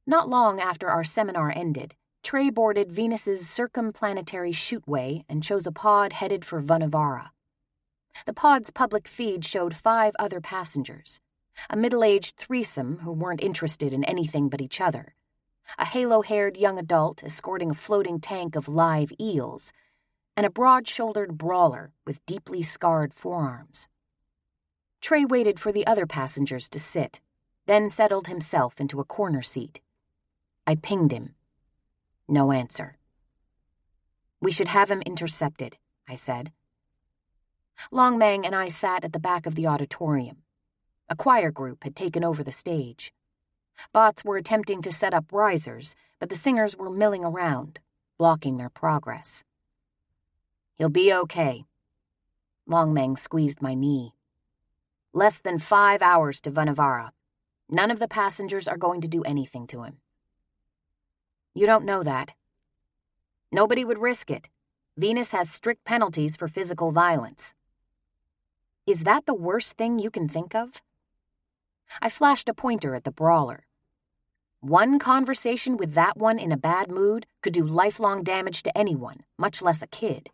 Not long after our seminar ended, Trey boarded Venus's circumplanetary shootway and chose a pod headed for Vanavara. The pod's public feed showed 5 other passengers, a middle-aged threesome who weren't interested in anything but each other, a halo-haired young adult escorting a floating tank of live eels, and a broad-shouldered brawler with deeply scarred forearms. Trey waited for the other passengers to sit, then settled himself into a corner seat. I pinged him. No answer. "We should have him intercepted," I said. Longmang and I sat at the back of the auditorium. A choir group had taken over the stage. Bots were attempting to set up risers, but the singers were milling around, blocking their progress. "He'll be okay." Longmang squeezed my knee. "Less than 5 hours to Vanavara. None of the passengers are going to do anything to him." "You don't know that." "Nobody would risk it. Venus has strict penalties for physical violence." "Is that the worst thing you can think of?" I flashed a pointer at the brawler. One conversation with that one in a bad mood could do lifelong damage to anyone, much less a kid.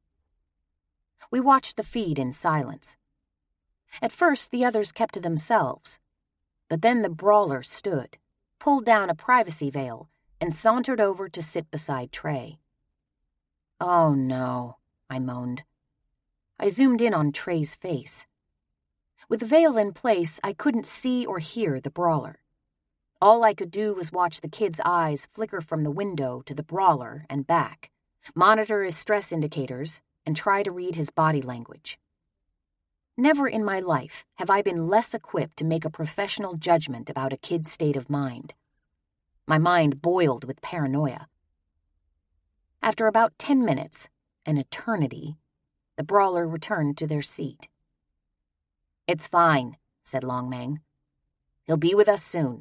We watched the feed in silence. At first, the others kept to themselves, but then the brawler stood, pulled down a privacy veil, and sauntered over to sit beside Trey. "Oh no," I moaned. I zoomed in on Trey's face. With the veil in place, I couldn't see or hear the brawler. All I could do was watch the kid's eyes flicker from the window to the brawler and back, monitor his stress indicators, and try to read his body language. Never in my life have I been less equipped to make a professional judgment about a kid's state of mind. My mind boiled with paranoia. After about 10 minutes, an eternity, the brawler returned to their seat. "It's fine," said Longmang. "He'll be with us soon."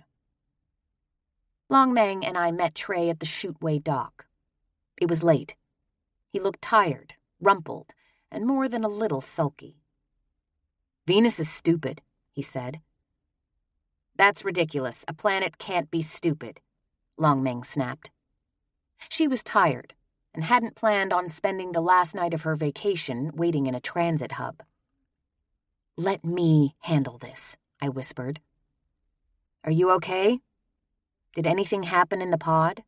Longmang and I met Trey at the shootway dock. It was late. He looked tired, rumpled, and more than a little sulky. "Venus is stupid," he said. "That's ridiculous. A planet can't be stupid," Longmang snapped. She was tired and hadn't planned on spending the last night of her vacation waiting in a transit hub. "Let me handle this," I whispered. "Are you okay? Did anything happen in the pod?"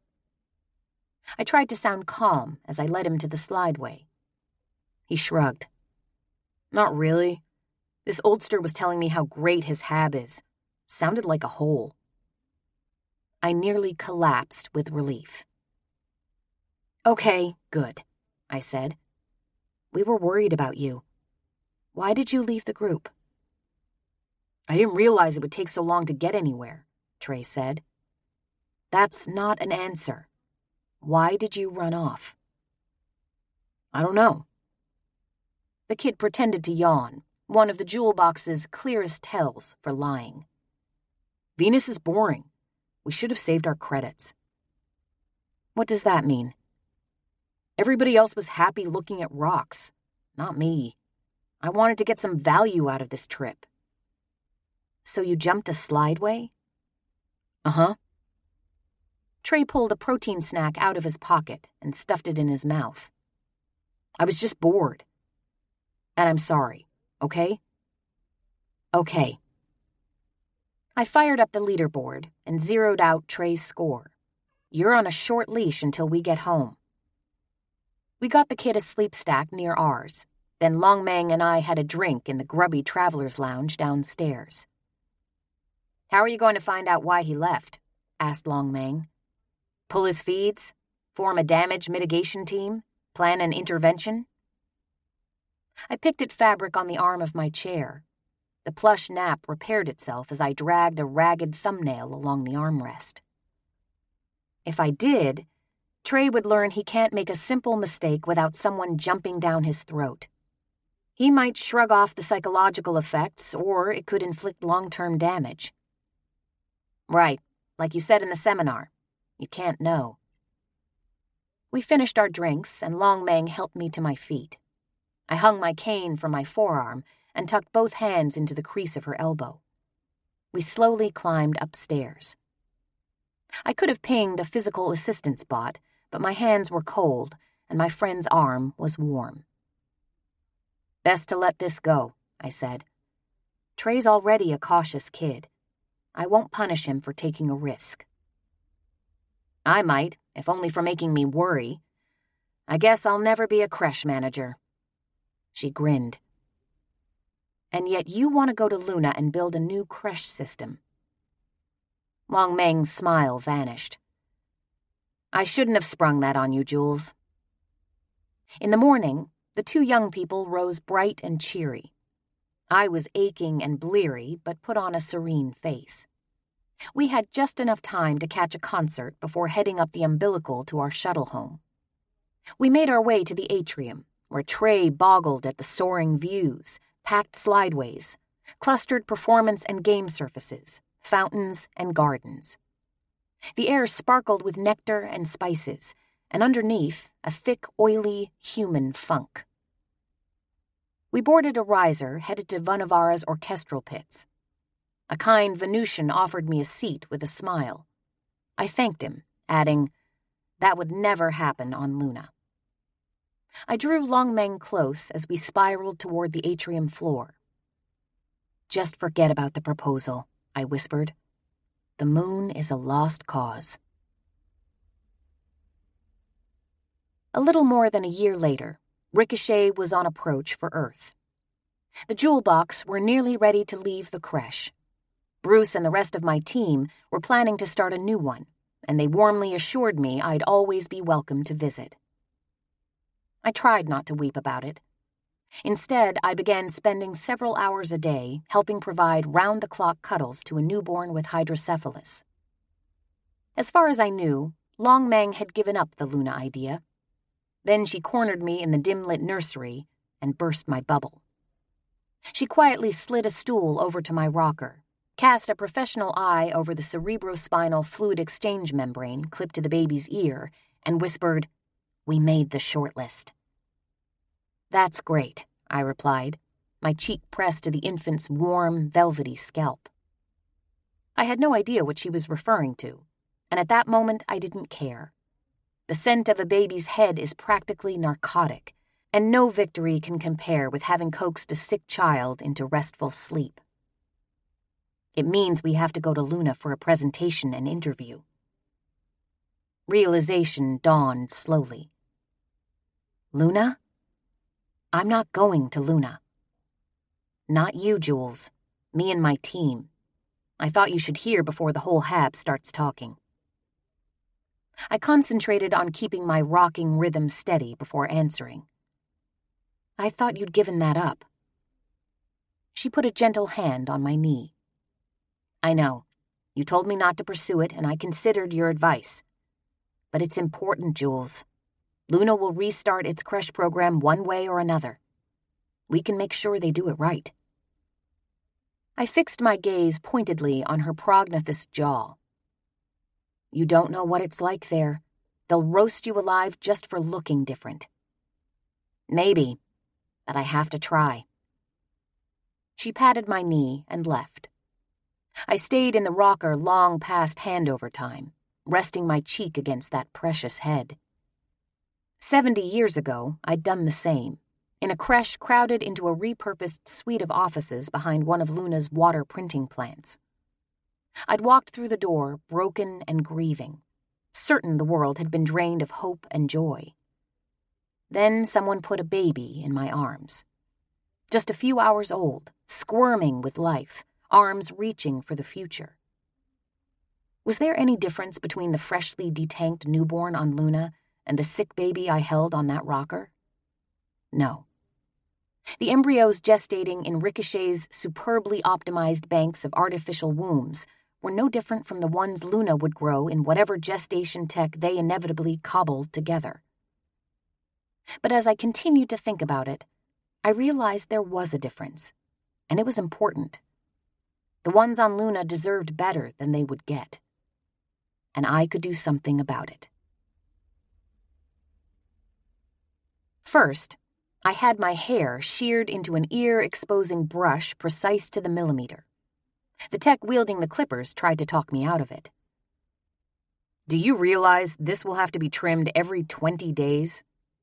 I tried to sound calm as I led him to the slideway. He shrugged. "Not really. This oldster was telling me how great his hab is. Sounded like a hole." I nearly collapsed with relief. "Okay, good," I said. "We were worried about you. Why did you leave the group?" "I didn't realize it would take so long to get anywhere," Trey said. "That's not an answer. Why did you run off?" "I don't know." The kid pretended to yawn, one of the jewel box's clearest tells for lying. "Venus is boring. We should have saved our credits." "What does that mean?" "Everybody else was happy looking at rocks. Not me. I wanted to get some value out of this trip." "So you jumped a slideway?" "Uh-huh." Trey pulled a protein snack out of his pocket and stuffed it in his mouth. "I was just bored. And I'm sorry, okay?" "Okay." I fired up the leaderboard and zeroed out Trey's score. "You're on a short leash until we get home." We got the kid a sleep stack near ours. Then Longmang and I had a drink in the grubby traveler's lounge downstairs. "How are you going to find out why he left?" asked Longmang. "Pull his feeds? Form a damage mitigation team? Plan an intervention?" I picked at fabric on the arm of my chair. The plush nap repaired itself as I dragged a ragged thumbnail along the armrest. If I did, Trey would learn he can't make a simple mistake without someone jumping down his throat. He might shrug off the psychological effects, or it could inflict long-term damage. "Right, like you said in the seminar. You can't know." We finished our drinks, and Longmang helped me to my feet. I hung my cane from my forearm and tucked both hands into the crease of her elbow. We slowly climbed upstairs. I could have pinged a physical assistance bot, but my hands were cold and my friend's arm was warm. "Best to let this go," I said. "Trey's already a cautious kid. I won't punish him for taking a risk." "I might, if only for making me worry. I guess I'll never be a creche manager." She grinned. "And yet you want to go to Luna and build a new creche system." Long Meng's smile vanished. "I shouldn't have sprung that on you, Jules." In the morning, the two young people rose bright and cheery. I was aching and bleary, but put on a serene face. We had just enough time to catch a concert before heading up the umbilical to our shuttle home. We made our way to the atrium, where Trey boggled at the soaring views, packed slideways, clustered performance and game surfaces, fountains and gardens. The air sparkled with nectar and spices, and underneath, a thick, oily, human funk. We boarded a riser headed to Vunivara's orchestral pits. A kind Venusian offered me a seat with a smile. I thanked him, adding, "That would never happen on Luna." I drew Long Meng close as we spiraled toward the atrium floor. "Just forget about the proposal," I whispered. "The moon is a lost cause." A little more than a year later, Ricochet was on approach for Earth. The Jewel Box were nearly ready to leave the creche. Bruce and the rest of my team were planning to start a new one, and they warmly assured me I'd always be welcome to visit. I tried not to weep about it. Instead, I began spending several hours a day helping provide round-the-clock cuddles to a newborn with hydrocephalus. As far as I knew, Long Meng had given up the Luna idea. Then she cornered me in the dim-lit nursery and burst my bubble. She quietly slid a stool over to my rocker, cast a professional eye over the cerebrospinal fluid exchange membrane clipped to the baby's ear, and whispered, "We made the shortlist." "That's great," I replied, my cheek pressed to the infant's warm, velvety scalp. I had no idea what she was referring to, and at that moment I didn't care. The scent of a baby's head is practically narcotic, and no victory can compare with having coaxed a sick child into restful sleep. It means we have to go to Luna for a presentation and interview. Realization dawned slowly. Luna? I'm not going to Luna. Not you, Jules. Me and my team. I thought you should hear before the whole hab starts talking. I concentrated on keeping my rocking rhythm steady before answering. I thought you'd given that up. She put a gentle hand on my knee. I know. You told me not to pursue it, and I considered your advice. But it's important, Jules. Luna will restart its creche program one way or another. We can make sure they do it right. I fixed my gaze pointedly on her prognathous jaw. You don't know what it's like there. They'll roast you alive just for looking different. Maybe, but I have to try. She patted my knee and left. I stayed in the rocker long past handover time, resting my cheek against that precious head. 70 years ago, I'd done the same, in a creche crowded into a repurposed suite of offices behind one of Luna's water printing plants. I'd walked through the door, broken and grieving, certain the world had been drained of hope and joy. Then someone put a baby in my arms. Just a few hours old, squirming with life, arms reaching for the future. Was there any difference between the freshly detanked newborn on Luna and the sick baby I held on that rocker? No. The embryos gestating in Ricochet's superbly optimized banks of artificial wombs were no different from the ones Luna would grow in whatever gestation tech they inevitably cobbled together. But as I continued to think about it, I realized there was a difference, and it was important. The ones on Luna deserved better than they would get, and I could do something about it. First, I had my hair sheared into an ear-exposing brush precise to the millimeter. The tech wielding the clippers tried to talk me out of it. Do you realize this will have to be trimmed every 20 days?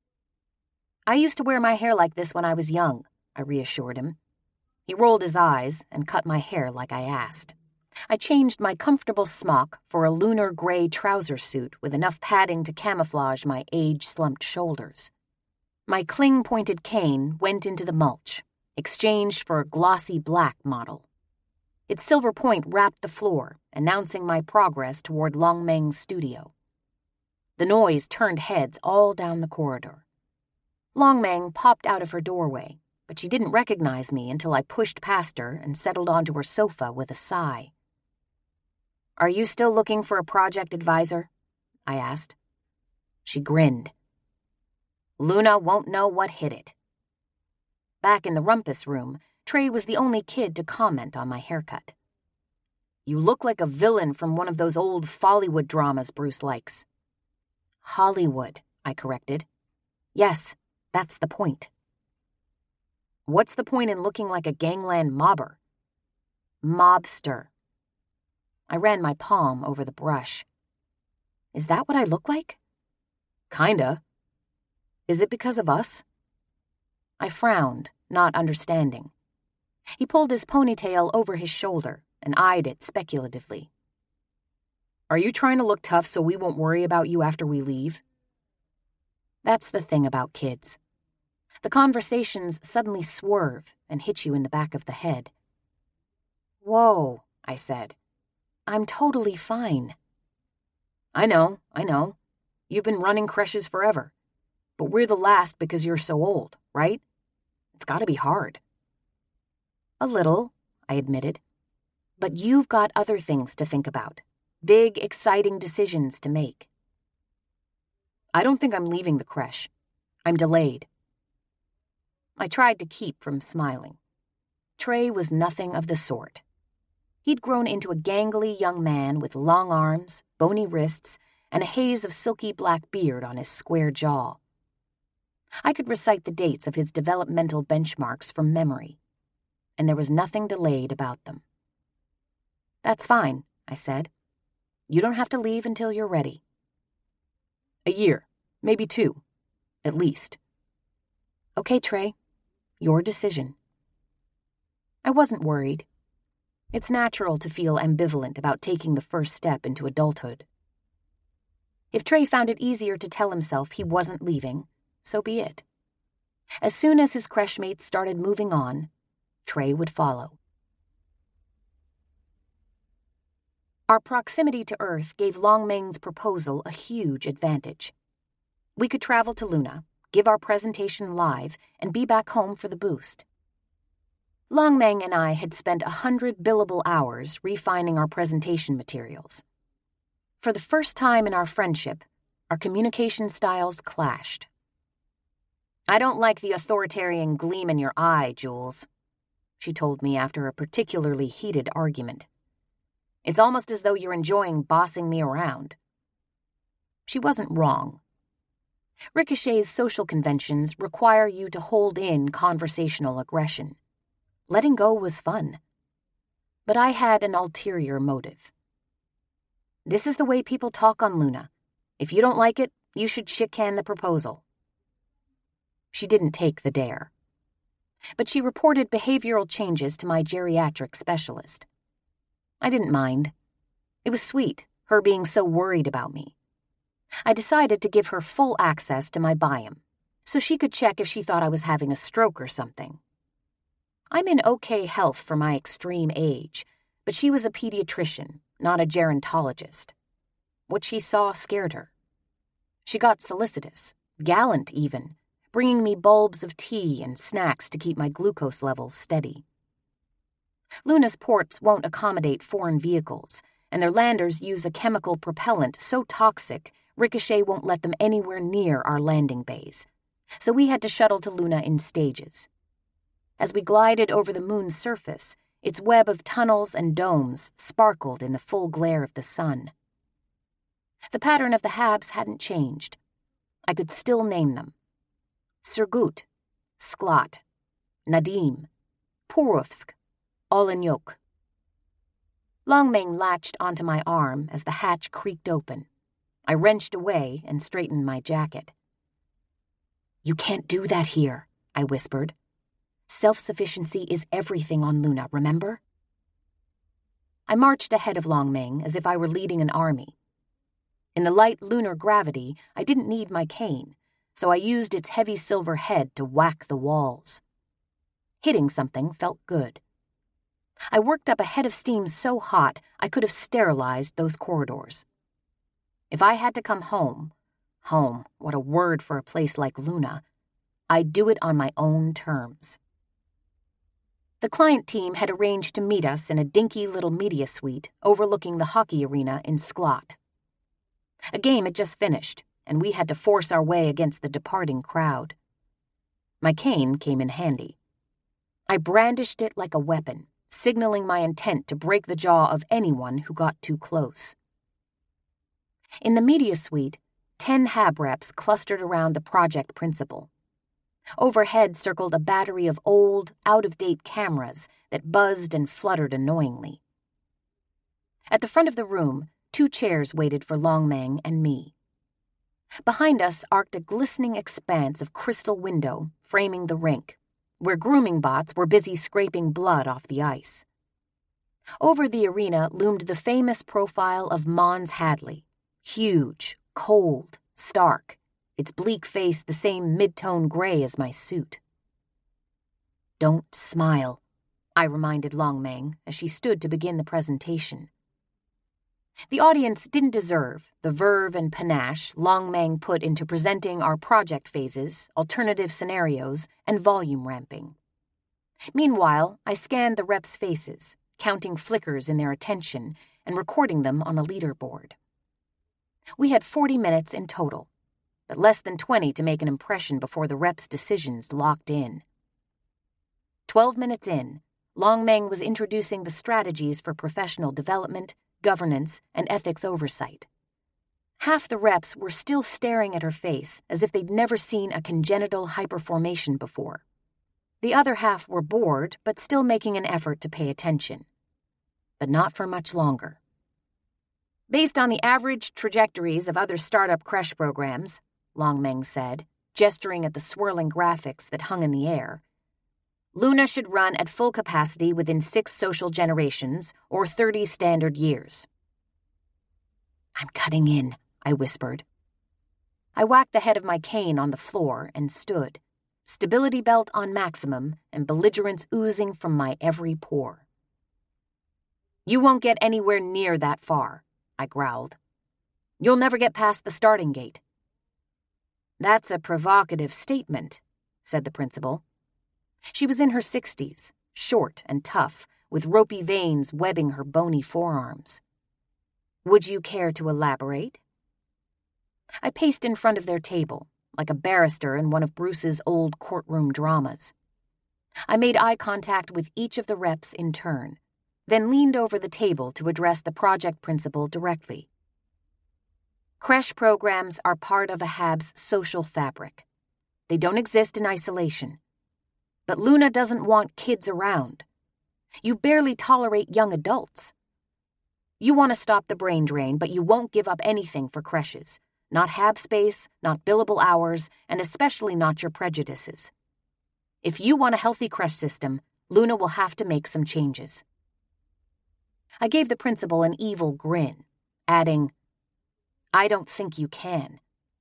I used to wear my hair like this when I was young, I reassured him. He rolled his eyes and cut my hair like I asked. I changed my comfortable smock for a lunar gray trouser suit with enough padding to camouflage my age-slumped shoulders. My cling-pointed cane went into the mulch, exchanged for a glossy black model. Its silver point wrapped the floor, announcing my progress toward Long Meng's studio. The noise turned heads all down the corridor. Long Meng popped out of her doorway, but she didn't recognize me until I pushed past her and settled onto her sofa with a sigh. "Are you still looking for a project advisor?" I asked. She grinned. "Luna won't know what hit it." Back in the rumpus room, Trey was the only kid to comment on my haircut. "You look like a villain from one of those old Follywood dramas Bruce likes." "Hollywood," I corrected. "Yes, that's the point." "What's the point in looking like a gangland mobber?" "Mobster." I ran my palm over the brush. "Is that what I look like?" "Kinda. Is it because of us?" I frowned, not understanding. He pulled his ponytail over his shoulder and eyed it speculatively. "Are you trying to look tough so we won't worry about you after we leave?" That's the thing about kids. The conversations suddenly swerve and hit you in the back of the head. "Whoa," I said. "I'm totally fine." I know. You've been running creches forever. But we're the last because you're so old, right? It's gotta be hard." "A little," I admitted. "But you've got other things to think about. Big, exciting decisions to make." "I don't think I'm leaving the creche. I'm delayed." I tried to keep from smiling. Trey was nothing of the sort. He'd grown into a gangly young man with long arms, bony wrists, and a haze of silky black beard on his square jaw. I could recite the dates of his developmental benchmarks from memory, and there was nothing delayed about them. "That's fine," I said. "You don't have to leave until you're ready." "A year, maybe 2, at least." "Okay, Trey, your decision." I wasn't worried. It's natural to feel ambivalent about taking the first step into adulthood. If Trey found it easier to tell himself he wasn't leaving, so be it. As soon as his creche mates started moving on, Trey would follow. Our proximity to Earth gave Long Meng's proposal a huge advantage. We could travel to Luna, give our presentation live, and be back home for the boost. Long Meng and I had spent 100 billable hours refining our presentation materials. For the first time in our friendship, our communication styles clashed. "I don't like the authoritarian gleam in your eye, Jules," she told me after a particularly heated argument. "It's almost as though you're enjoying bossing me around." She wasn't wrong. Ricochet's social conventions require you to hold in conversational aggression. Letting go was fun. But I had an ulterior motive. "This is the way people talk on Luna. If you don't like it, you should shit-can the proposal." She didn't take the dare. But she reported behavioral changes to my geriatric specialist. I didn't mind. It was sweet, her being so worried about me. I decided to give her full access to my biome, so she could check if she thought I was having a stroke or something. I'm in okay health for my extreme age, but she was a pediatrician, not a gerontologist. What she saw scared her. She got solicitous, gallant even, bringing me bulbs of tea and snacks to keep my glucose levels steady. Luna's ports won't accommodate foreign vehicles, and their landers use a chemical propellant so toxic Ricochet won't let them anywhere near our landing bays, so we had to shuttle to Luna in stages. As we glided over the moon's surface, its web of tunnels and domes sparkled in the full glare of the sun. The pattern of the habs hadn't changed. I could still name them. Surgut, Sklat, Nadim, Puruvsk, Olenyok. Long Meng latched onto my arm as the hatch creaked open, I wrenched away and straightened my jacket. "You can't do that here," I whispered. "Self-sufficiency is everything on Luna, remember?" I marched ahead of Long Meng as if I were leading an army. In the light lunar gravity, I didn't need my cane, so I used its heavy silver head to whack the walls. Hitting something felt good. I worked up a head of steam so hot I could have sterilized those corridors. If I had to come home, what a word for a place like Luna, I'd do it on my own terms. The client team had arranged to meet us in a dinky little media suite overlooking the hockey arena in Sklot. A game had just finished, and we had to force our way against the departing crowd. My cane came in handy. I brandished it like a weapon, signaling my intent to break the jaw of anyone who got too close. In the media suite, 10 HAB reps clustered around the project principal. Overhead circled a battery of old, out-of-date cameras that buzzed and fluttered annoyingly. At the front of the room, 2 chairs waited for Long Meng and me. Behind us arced a glistening expanse of crystal window framing the rink, where grooming bots were busy scraping blood off the ice. Over the arena loomed the famous profile of Mons Hadley, huge, cold, stark, its bleak face the same mid-tone gray as my suit. "Don't smile," I reminded Long Meng as she stood to begin the presentation. The audience didn't deserve the verve and panache Long Meng put into presenting our project phases, alternative scenarios, and volume ramping. Meanwhile, I scanned the reps' faces, counting flickers in their attention and recording them on a leaderboard. We had 40 minutes in total, but less than 20 to make an impression before the reps' decisions locked in. 12 minutes in, Long Meng was introducing the strategies for professional development, governance, and ethics oversight. Half the reps were still staring at her face as if they'd never seen a congenital hyperformation before. The other half were bored, but still making an effort to pay attention. But not for much longer. "Based on the average trajectories of other startup creche programs," Long Meng said, gesturing at the swirling graphics that hung in the air, "Luna should run at full capacity within 6 social generations or 30 standard years." "I'm cutting in," I whispered. I whacked the head of my cane on the floor and stood, stability belt on maximum and belligerence oozing from my every pore. "You won't get anywhere near that far," I growled. "You'll never get past the starting gate." "That's a provocative statement," said the principal. She was in her 60s, short and tough, with ropey veins webbing her bony forearms. "Would you care to elaborate?" I paced in front of their table, like a barrister in one of Bruce's old courtroom dramas. I made eye contact with each of the reps in turn, then leaned over the table to address the project principal directly. "Creche programs are part of a HAB's social fabric. They don't exist in isolation. But Luna doesn't want kids around. You barely tolerate young adults. You want to stop the brain drain, but you won't give up anything for creches. Not HAB space, not billable hours, and especially not your prejudices. If you want a healthy creche system, Luna will have to make some changes." I gave the principal an evil grin, adding, "I don't think you can."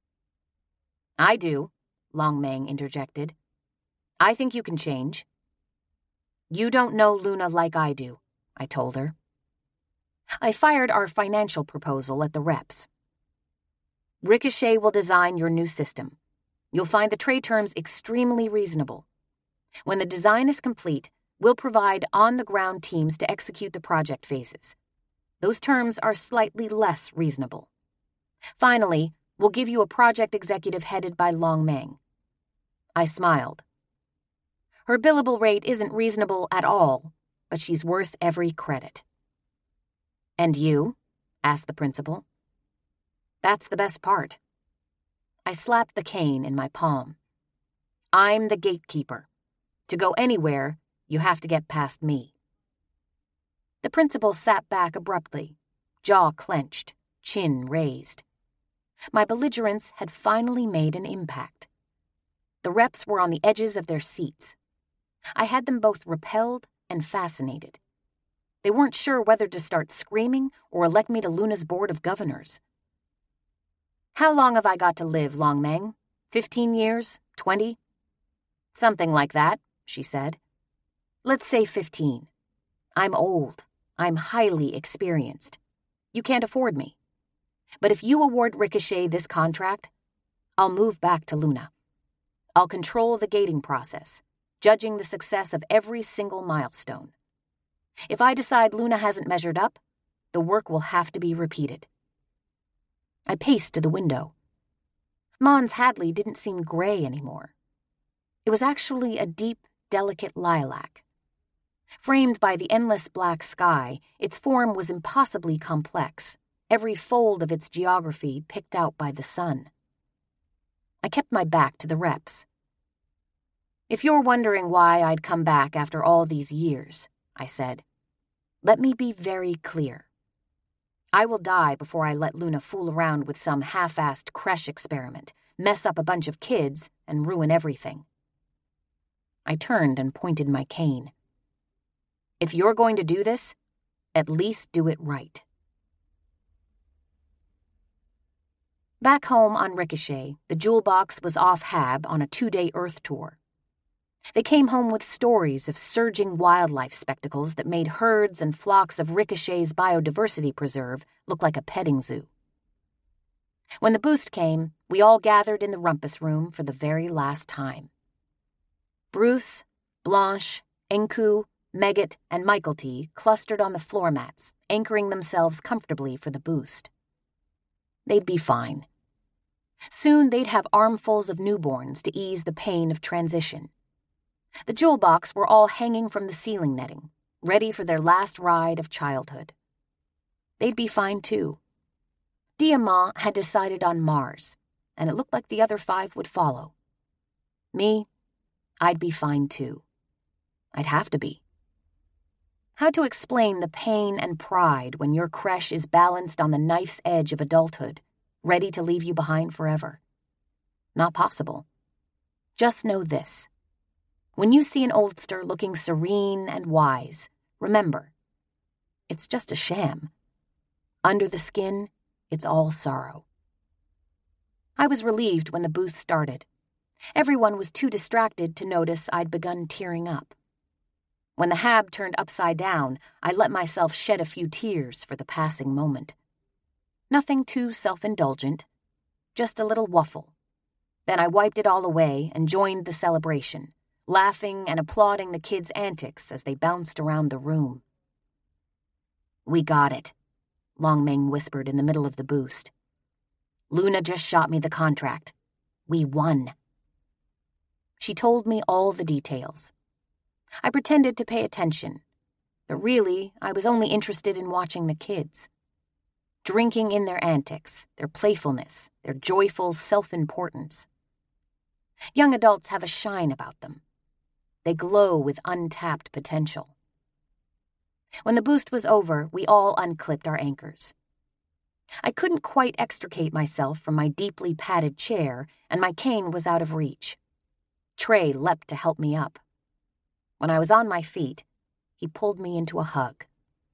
"I do," Long Meng interjected. "I think you can change." "You don't know Luna like I do," I told her. I fired our financial proposal at the reps. "Ricochet will design your new system. You'll find the trade terms extremely reasonable. When the design is complete, we'll provide on-the-ground teams to execute the project phases. Those terms are slightly less reasonable. Finally, we'll give you a project executive headed by Long Meng." I smiled. Her billable rate isn't reasonable at all, but she's worth every credit. "And you?" asked the principal. "That's the best part." I slapped the cane in my palm. "I'm the gatekeeper. To go anywhere, you have to get past me." The principal sat back abruptly, jaw clenched, chin raised. My belligerence had finally made an impact. The reps were on the edges of their seats. I had them both repelled and fascinated. They weren't sure whether to start screaming or elect me to Luna's board of governors. "How long have I got to live, Longmeng? 15 years? 20? "Something like that," she said. "Let's say 15. I'm old. I'm highly experienced. You can't afford me. But if you award Ricochet this contract, I'll move back to Luna. I'll control the gating process, judging the success of every single milestone. If I decide Luna hasn't measured up, the work will have to be repeated." I paced to the window. Mons Hadley didn't seem gray anymore. It was actually a deep, delicate lilac. Framed by the endless black sky, its form was impossibly complex, every fold of its geography picked out by the sun. I kept my back to the reps. "If you're wondering why I'd come back after all these years," I said, "let me be very clear. I will die before I let Luna fool around with some half-assed creche experiment, mess up a bunch of kids, and ruin everything." I turned and pointed my cane. "If you're going to do this, at least do it right." Back home on Ricochet, the Jewel Box was off Hab on a 2-day Earth tour. They came home with stories of surging wildlife spectacles that made herds and flocks of Ricochet's biodiversity preserve look like a petting zoo. When the boost came, we all gathered in the rumpus room for the very last time. Bruce, Blanche, Enku, Megget, and Michael T. clustered on the floor mats, anchoring themselves comfortably for the boost. They'd be fine. Soon they'd have armfuls of newborns to ease the pain of transition. The Jewel Box were all hanging from the ceiling netting, ready for their last ride of childhood. They'd be fine too. Diamant had decided on Mars, and it looked like the other 5 would follow. Me, I'd be fine too. I'd have to be. How to explain the pain and pride when your creche is balanced on the knife's edge of adulthood, ready to leave you behind forever? Not possible. Just know this. When you see an oldster looking serene and wise, remember, it's just a sham. Under the skin, it's all sorrow. I was relieved when the boost started. Everyone was too distracted to notice I'd begun tearing up. When the Hab turned upside down, I let myself shed a few tears for the passing moment. Nothing too self-indulgent, just a little wuffle. Then I wiped it all away and joined the celebration, laughing and applauding the kids' antics as they bounced around the room. "We got it," Longmeng whispered in the middle of the boost. "Luna just shot me the contract. We won." She told me all the details. I pretended to pay attention, but really I was only interested in watching the kids. Drinking in their antics, their playfulness, their joyful self-importance. Young adults have a shine about them. They glow with untapped potential. When the boost was over, we all unclipped our anchors. I couldn't quite extricate myself from my deeply padded chair, and my cane was out of reach. Trey leapt to help me up. When I was on my feet, he pulled me into a hug.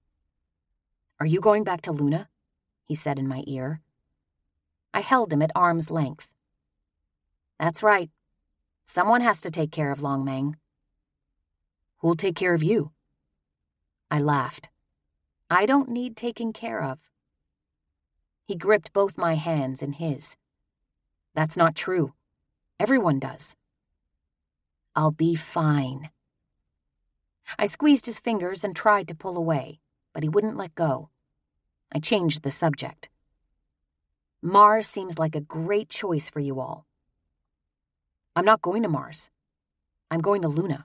"Are you going back to Luna?" he said in my ear. I held him at arm's length. "That's right. Someone has to take care of Longmeng." "Who'll take care of you?" I laughed. "I don't need taking care of." He gripped both my hands in his. "That's not true. Everyone does." "I'll be fine." I squeezed his fingers and tried to pull away, but he wouldn't let go. I changed the subject. "Mars seems like a great choice for you all." "I'm not going to Mars. I'm going to Luna."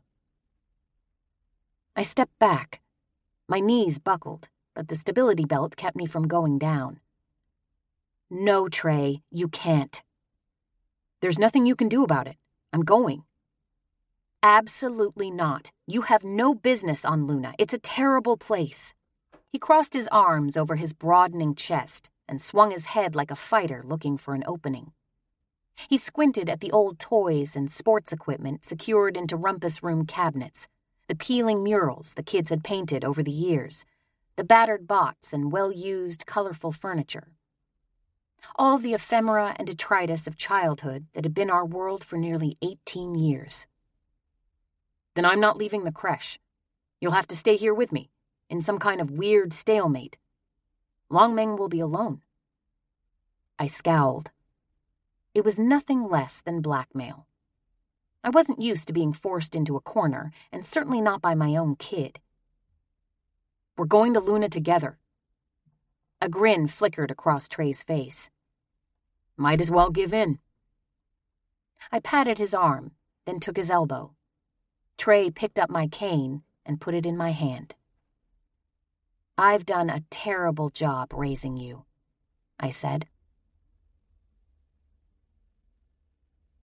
I stepped back. My knees buckled, but the stability belt kept me from going down. "No, Trey, you can't." "There's nothing you can do about it. I'm going." "Absolutely not. You have no business on Luna. It's a terrible place." He crossed his arms over his broadening chest, and swung his head like a fighter looking for an opening. He squinted at the old toys and sports equipment secured into rumpus room cabinets, the peeling murals the kids had painted over the years, the battered bots and well-used, colorful furniture. All the ephemera and detritus of childhood that had been our world for nearly 18 years. Then I'm not leaving the creche. You'll have to stay here with me, in some kind of weird stalemate. Longmeng will be alone. I scowled. It was nothing less than blackmail. I wasn't used to being forced into a corner, and certainly not by my own kid. We're going to Luna together. A grin flickered across Trey's face. Might as well give in. I patted his arm, then took his elbow. Trey picked up my cane and put it in my hand. I've done a terrible job raising you, I said.